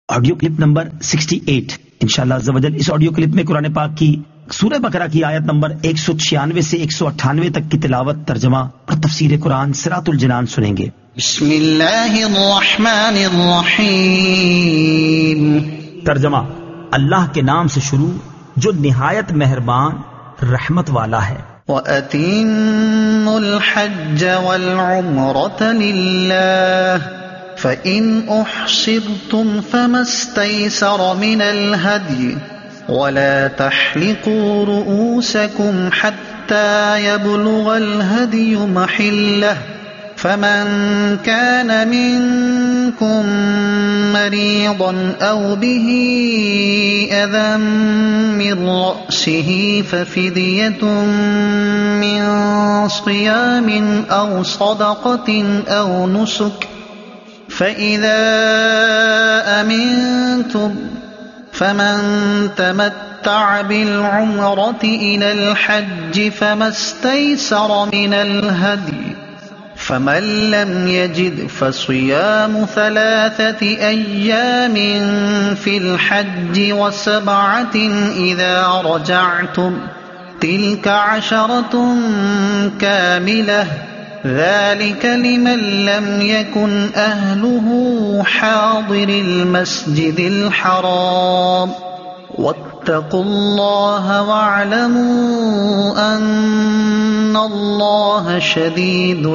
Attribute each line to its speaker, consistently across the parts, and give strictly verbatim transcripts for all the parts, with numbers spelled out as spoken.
Speaker 1: Audio clip number sixty eight انشاءاللہ عز و جل اس آڈیو کلپ میں قرآن پاک کی سورہ بقرہ کی آیت نمبر ایک سو چھیانوے سے ایک سو اٹھانوے تک کی تلاوت، ترجمہ اور تفسیر قرآن صراط الجنان سنیں گے۔
Speaker 2: بسم اللہ الرحمن الرحیم۔
Speaker 1: ترجمہ: اللہ کے نام سے شروع جو نہایت مہربان رحمت والا ہے۔
Speaker 2: وَأَتِمُّوا الْحَجَّ وَالْعُمْرَةَ لِلَّهِ فَإِنْ أُحْصِرْتُمْ فَمَا اسْتَيْسَرَ مِنَ الْهَدْيِ وَلَا تَحْلِقُوا رُؤُوسَكُمْ حَتَّى يَبْلُغَ الْهَدْيُ مَحِلَّهُ فَمَنْ كَانَ مِنْكُمْ مَرِيضًا أَوْ بِهِ أَذًى مِّن رَّأْسِهِ فَفِدْيَةٌ مِّن صِيَامٍ أَوْ صَدَقَةٍ أَوْ نُسُكٍ فَإِذَا أَمِنْتُمْ فَمَنْ تَمَتَّعَ بِالْعُمْرَةِ إِلَى الْحَجِّ فَمَا اسْتَيْسَرَ مِنَ الْهَدْيِ فَمَنْ لَمْ يَجِدْ فَصِيَامُ ثَلَاثَةِ أَيَّامٍ فِي الْحَجِّ وَسَبْعَةٍ إِذَا رَجَعْتُمْ تِلْكَ عَشَرَةٌ كَامِلَةٌ ذَلِكَ لِمَنْ لَمْ يَكُنْ أَهْلُهُ حَاضِرِ الْمَسْجِدِ الْحَرَامِ وَاتَّقُوا اللَّهَ وَاعْلَمُوا أَنَّ اللَّهَ شَدِيدُ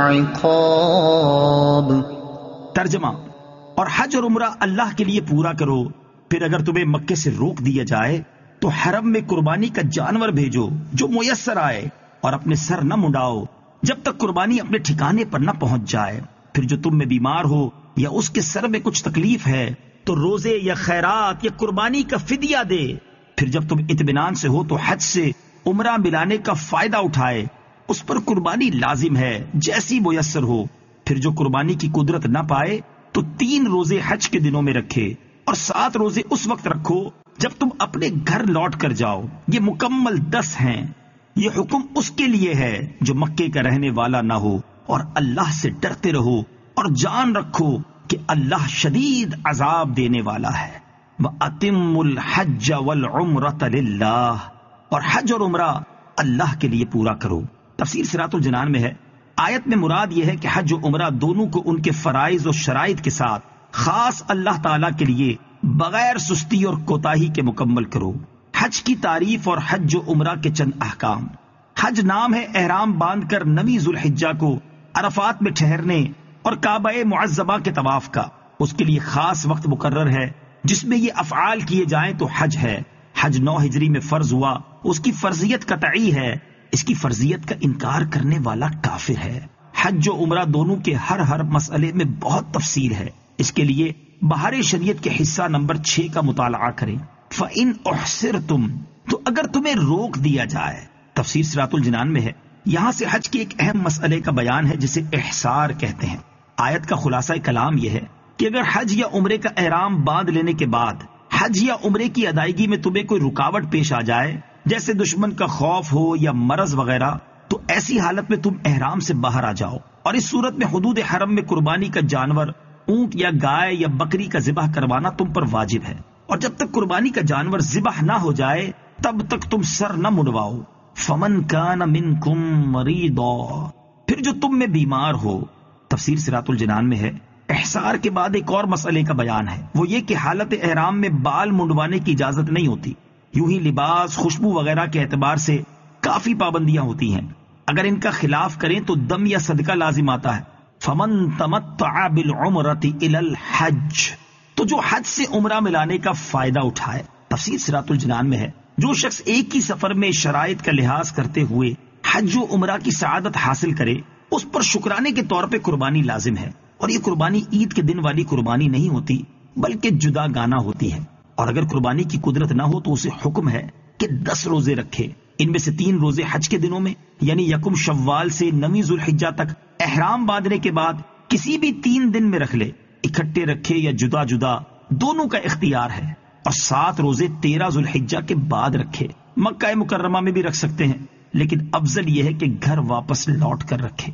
Speaker 2: الْعِقَابِ۔
Speaker 1: ترجمہ: اور حج اور عمرہ اللہ کے لیے پورا کرو، پھر اگر تمہیں مکے سے روک دیا جائے تو حرم میں قربانی کا جانور بھیجو جو میسر آئے، اور اپنے سر نہ منڈاؤ جب تک قربانی اپنے ٹھکانے پر نہ پہنچ جائے۔ پھر جو تم میں بیمار ہو یا اس کے سر میں کچھ تکلیف ہے تو روزے یا خیرات یا قربانی کا فدیہ دے۔ پھر جب تم اطمینان سے ہو تو حج سے عمرہ ملانے کا فائدہ اٹھائے، اس پر قربانی لازم ہے جیسی میسر ہو۔ پھر جو قربانی کی قدرت نہ پائے تو تین روزے حج کے دنوں میں رکھے، اور سات روزے اس وقت رکھو جب تم اپنے گھر لوٹ کر جاؤ، یہ مکمل دس ہیں۔ یہ حکم اس کے لیے ہے جو مکے کا رہنے والا نہ ہو، اور اللہ سے ڈرتے رہو اور جان رکھو کہ اللہ شدید عذاب دینے والا ہے۔ وَأَتِمُّوا الْحَجَّ وَالْعُمْرَةَ لِلَّهِ، اور حج اور عمرہ اللہ کے لیے پورا کرو۔ تفسیر صراط الجنان میں ہے، آیت میں مراد یہ ہے کہ حج و عمرہ دونوں کو ان کے فرائض و شرائط کے ساتھ خاص اللہ تعالیٰ کے لیے بغیر سستی اور کوتاہی کے مکمل کرو۔ حج کی تعریف اور حج و عمرہ کے چند احکام۔ حج نام ہے احرام باندھ کر نویں ذوالحجہ کو عرفات میں ٹھہرنے اور کعبہ معظمہ کے طواف کا۔ اس کے لیے خاص وقت مقرر ہے جس میں یہ افعال کیے جائیں تو حج ہے۔ حج نو ہجری میں فرض ہوا، اس کی فرضیت قطعی ہے، اس کی فرضیت کا انکار کرنے والا کافر ہے۔ حج و عمرہ دونوں کے ہر ہر مسئلے میں بہت تفصیل ہے، اس کے لیے بہار شریعت کے حصہ نمبر چھ کا مطالعہ کریں۔ فَإِنْ أُحْصِرْتُمْ، تو اگر تمہیں روک دیا جائے۔ تفسیر صراط الجنان میں ہے، یہاں سے حج کے ایک اہم مسئلے کا بیان ہے جسے احصار کہتے ہیں۔ آیت کا خلاصہ کلام یہ ہے کہ اگر حج یا عمرے کا احرام باندھ لینے کے بعد حج یا عمرے کی ادائیگی میں تمہیں کوئی رکاوٹ پیش آ جائے، جیسے دشمن کا خوف ہو یا مرض وغیرہ، تو ایسی حالت میں تم احرام سے باہر آ جاؤ، اور اس صورت میں حدود حرم میں قربانی کا جانور اونٹ یا گائے یا بکری کا ذبح کروانا تم پر واجب ہے، اور جب تک قربانی کا جانور ذبح نہ ہو جائے تب تک تم سر نہ منڈواؤ۔ فمن کان منکم مریضا، پھر جو تم میں بیمار ہو۔ تفسیر صراط الجنان میں ہے، احصار کے بعد ایک اور مسئلے کا بیان ہے، وہ یہ کہ حالت احرام میں بال منڈوانے کی اجازت نہیں ہوتی۔ یوں ہی لباس، خوشبو وغیرہ کے اعتبار سے کافی پابندیاں ہوتی ہیں، اگر ان کا خلاف کریں تو دم یا صدقہ لازم آتا ہے۔ فمن تمتع بالعمرۃ الی الحج، تو جو حج سے عمرہ ملانے کا فائدہ اٹھائے۔ تفسیر صراط الجنان میں ہے، جو شخص ایک ہی سفر میں شرائط کا لحاظ کرتے ہوئے حج و عمرہ کی سعادت حاصل کرے، اس پر شکرانے کے طور پہ قربانی لازم ہے، اور یہ قربانی عید کے دن والی قربانی نہیں ہوتی بلکہ جدا گانا ہوتی ہے۔ اور اگر قربانی کی قدرت نہ ہو تو اسے حکم ہے کہ دس روزے رکھے، ان میں سے تین روزے حج کے دنوں میں یعنی یکم شوال سے نویں ذوالحجہ تک احرام باندھنے کے بعد کسی بھی تین دن میں رکھ لے، اکٹھے رکھے یا جدا جدا، دونوں کا اختیار ہے، اور سات روزے تیرہ ذوالحجہ کے بعد رکھے۔ مکہ مکرمہ میں بھی رکھ سکتے ہیں، لیکن افضل یہ ہے کہ گھر واپس لوٹ کر رکھے۔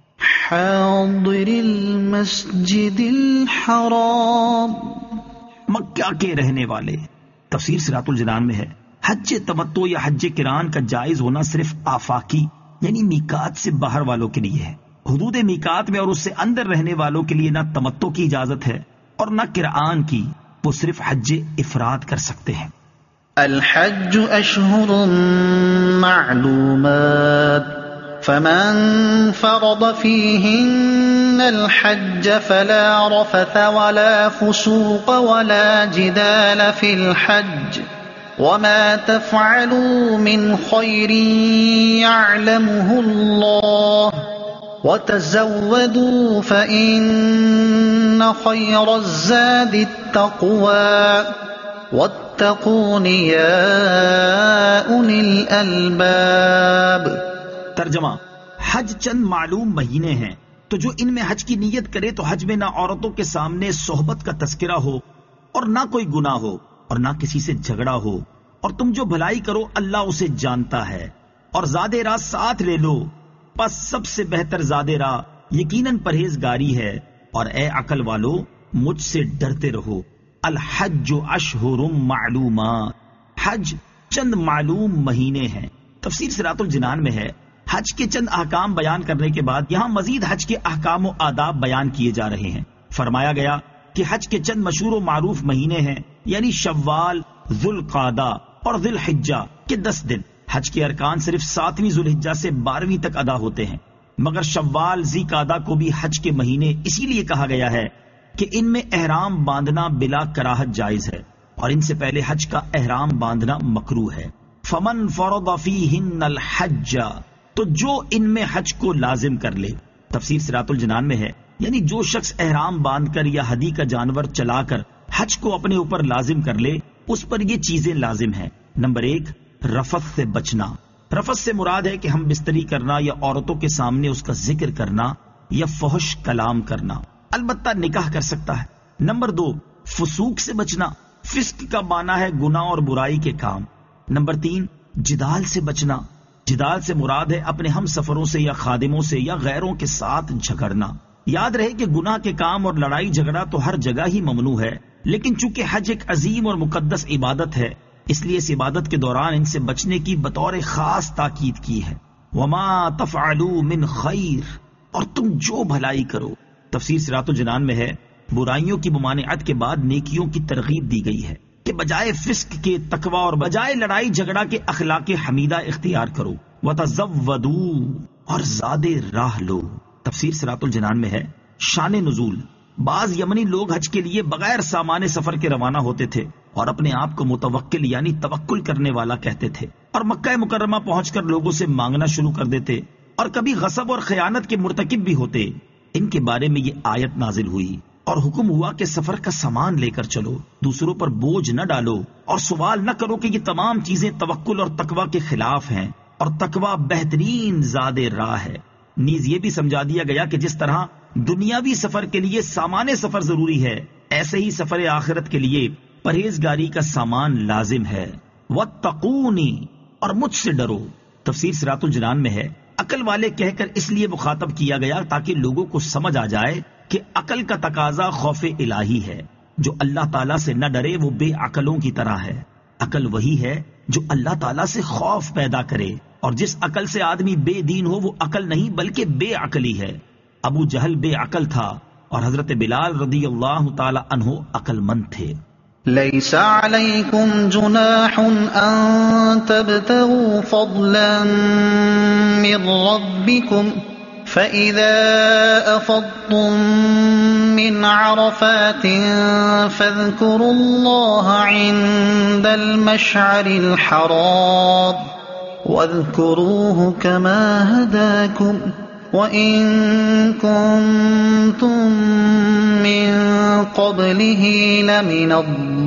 Speaker 2: حاضر المسجد الحرام،
Speaker 1: مکہ کے رہنے والے. تفسیر صراط الجنان میں ہے حج تمتع یا حج قران کا جائز ہونا صرف آفاقی یعنی میقات سے باہر والوں کے لیے ہے. حدود میقات میں اور اس سے اندر رہنے والوں کے لیے نہ تمتع کی اجازت ہے اور نہ قران کی، وہ صرف حج افراد کر سکتے ہیں.
Speaker 2: الحج اشہر معلومات فمن فرض فيهن الحج فلا رفث ولا فسوق ولا جدال في الحج وما تفعلوا من خير يعلمه الله وتزودوا فإن خير الزاد التقوى واتقون يا أولي الألباب.
Speaker 1: ترجمہ: حج چند معلوم مہینے ہیں تو جو ان میں حج کی نیت کرے تو حج میں نہ عورتوں کے سامنے صحبت کا تذکرہ ہو اور نہ کوئی گناہ ہو اور نہ کسی سے جھگڑا ہو، اور تم جو بھلائی کرو اللہ اسے جانتا ہے، اور زاد راہ ساتھ لے لو، پس سب سے بہتر زاد راہ یقیناً پرہیزگاری ہے. اور اے عقل والو مجھ سے ڈرتے رہو. الحج اشہر معلومات، حج چند معلوم مہینے ہیں. تفسیر صراط الجنان میں ہے حج کے چند احکام بیان کرنے کے بعد یہاں مزید حج کے احکام و آداب بیان کیے جا رہے ہیں. فرمایا گیا کہ حج کے چند مشہور و معروف مہینے ہیں، یعنی شوال، ذوالقعدہ اور ذی الحجہ کے دس دن. حج کے ارکان صرف ساتویں ذوالحجہ سے بارہویں تک ادا ہوتے ہیں، مگر شوال، ذی قعدہ کو بھی حج کے مہینے اسی لیے کہا گیا ہے کہ ان میں احرام باندھنا بلا کراہت جائز ہے، اور ان سے پہلے حج کا احرام باندھنا مکروہ ہے. فمن فرض فیہن الحج، تو جو ان میں حج کو لازم کر لے. تفسیر صراط الجنان میں ہے یعنی جو شخص احرام باندھ کر یا ہدی کا جانور چلا کر حج کو اپنے اوپر لازم کر لے اس پر یہ چیزیں لازم ہیں. نمبر ایک، رفث سے بچنا. رفث سے مراد ہے کہ ہم بستری کرنا یا عورتوں کے سامنے اس کا ذکر کرنا یا فحش کلام کرنا، البتہ نکاح کر سکتا ہے. نمبر دو، فسوق سے بچنا. فسق کا معنی ہے گناہ اور برائی کے کام. نمبر تین، جدال سے بچنا. جدال سے مراد ہے اپنے ہم سفروں سے یا خادموں سے یا غیروں کے ساتھ جھگڑنا. یاد رہے کہ گناہ کے کام اور لڑائی جھگڑا تو ہر جگہ ہی ممنوع ہے، لیکن چونکہ حج ایک عظیم اور مقدس عبادت ہے اس لیے اس عبادت کے دوران ان سے بچنے کی بطور خاص تاکید کی ہے. وما تفعلوا من خیر، اور تم جو بھلائی کرو. تفسیر صراط الجنان میں ہے برائیوں کی ممانعت کے بعد نیکیوں کی ترغیب دی گئی ہے کہ بجائے فسق کے تقوی اور بجائے لڑائی جھگڑا کے اخلاق حمیدہ اختیار کرو. وتزودوا، اور زاد راہ لو. تفسیر صراط الجنان میں ہے شان نزول. بعض یمنی لوگ حج کے لیے بغیر سامان سفر کے روانہ ہوتے تھے اور اپنے آپ کو متوکل یعنی توکل کرنے والا کہتے تھے، اور مکہ مکرمہ پہنچ کر لوگوں سے مانگنا شروع کر دیتے اور کبھی غصب اور خیانت کے مرتکب بھی ہوتے. ان کے بارے میں یہ آیت نازل ہوئی اور حکم ہوا کہ سفر کا سامان لے کر چلو، دوسروں پر بوجھ نہ ڈالو اور سوال نہ کرو کہ یہ تمام چیزیں توکل اور تقوی کے خلاف ہیں، اور تقوی بہترین زاد راہ ہے. نیز یہ بھی سمجھا دیا گیا کہ جس طرح دنیاوی سفر کے لیے سامان سفر ضروری ہے، ایسے ہی سفر آخرت کے لیے پرہیزگاری کا سامان لازم ہے. واتقونی، اور مجھ سے ڈرو. تفسیر صراط الجنان میں ہے عقل والے کہہ کر اس لیے مخاطب کیا گیا تاکہ لوگوں کو سمجھ آ جائے کہ عقل کا تقاضا خوف الہی ہے. جو اللہ تعالیٰ سے نہ ڈرے وہ بے عقلوں کی طرح ہے. عقل وہی ہے جو اللہ تعالیٰ سے خوف پیدا کرے، اور جس عقل سے آدمی بے دین ہو وہ عقل نہیں بلکہ بے عقلی ہے. ابو جہل بے عقل تھا اور حضرت بلال رضی اللہ تعالی عنہ عقل مند تھے.
Speaker 2: ليس عليكم جناح أن تبتغوا فضلا من ربكم فإذا أفضتم من عرفات فاذكروا الله عند المشعر الحرام واذكروه كما هداكم وَإِن كُنتُم مِّن قَبْلِهِ لَمِنَ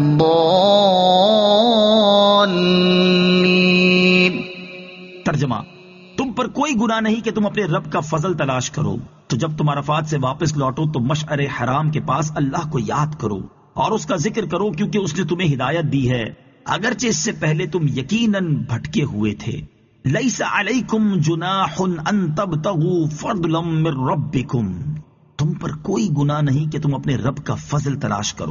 Speaker 2: الضَّالِّينَ.
Speaker 1: ترجمہ: تم پر کوئی گناہ نہیں کہ تم اپنے رب کا فضل تلاش کرو، تو جب تم عرفات سے واپس لوٹو تو مشعر حرام کے پاس اللہ کو یاد کرو اور اس کا ذکر کرو، کیونکہ اس نے تمہیں ہدایت دی ہے اگرچہ اس سے پہلے تم یقیناً بھٹکے ہوئے تھے. لیس علیکم جناح ان تبتغوا فضلا من ربکم، تم پر کوئی گناہ نہیں کہ تم اپنے رب کا فضل تلاش کرو.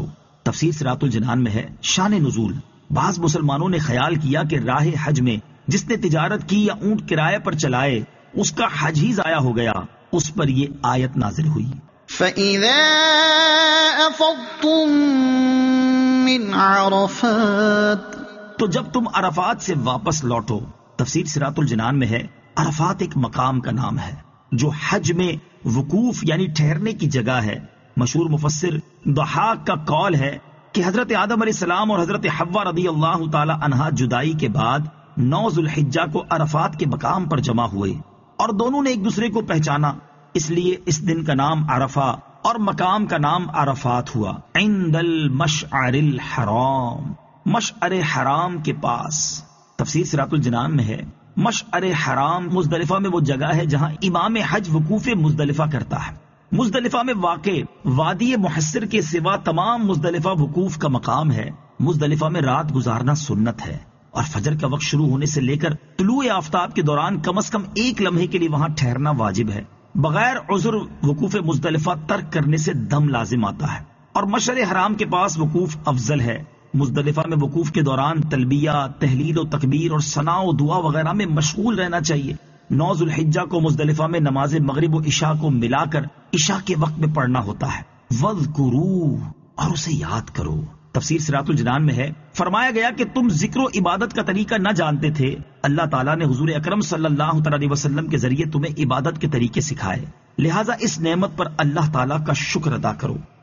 Speaker 1: تفسیر صراط الجنان میں ہے شان نزول. بعض مسلمانوں نے خیال کیا کہ راہ حج میں جس نے تجارت کی یا اونٹ کرائے پر چلائے اس کا حج ہی ضائع ہو گیا. اس پر یہ آیت نازل ہوئی.
Speaker 2: فَإِذَا أَفَضْتُم مِّنْ عَرَفَاتٍ،
Speaker 1: تو جب تم عرفات سے واپس لوٹو. تفسیر صراط الجنان میں ہے عرفات ایک مقام کا نام ہے جو حج میں وقوف یعنی ٹھہرنے کی جگہ ہے. مشہور مفسر ضحاک کا قول ہے کہ حضرت آدم علیہ السلام اور حضرت حوا رضی اللہ تعالی عنہا جدائی کے بعد نو ذو الحجہ کو عرفات کے مقام پر جمع ہوئے اور دونوں نے ایک دوسرے کو پہچانا. اس لیے اس دن کا نام عرفہ اور مقام کا نام عرفات ہوا. عند المشعر الحرام، مشعر حرام کے پاس. تفسیر صراط الجنان میں ہے مشعر حرام مزدلفہ میں وہ جگہ ہے جہاں امام حج وقوف مزدلفہ کرتا ہے. مزدلفہ میں واقع وادی محسر کے سوا تمام مزدلفہ وقوف کا مقام ہے. مزدلفہ میں رات گزارنا سنت ہے اور فجر کا وقت شروع ہونے سے لے کر طلوع آفتاب کے دوران کم از کم ایک لمحے کے لیے وہاں ٹھہرنا واجب ہے. بغیر عذر وقوف مزدلفہ ترک کرنے سے دم لازم آتا ہے اور مشعر حرام کے پاس وقوف افضل ہے. مزدلفہ میں وقوف کے دوران تلبیہ، تحلیل و تکبیر اور ثنا و دعا وغیرہ میں مشغول رہنا چاہیے. نو ذو الحجہ کو مزدلفہ میں نماز مغرب و عشاء کو ملا کر عشاء کے وقت میں پڑھنا ہوتا ہے. وَاذْكُرُوهُ، اور اسے یاد کرو. تفسیر صراط الجنان میں ہے فرمایا گیا کہ تم ذکر و عبادت کا طریقہ نہ جانتے تھے. اللہ تعالیٰ نے حضور اکرم صلی اللہ تعالی علیہ وسلم کے ذریعے تمہیں عبادت کے طریقے سکھائے، لہٰذا اس نعمت پر اللہ تعالیٰ کا شکر ادا کرو.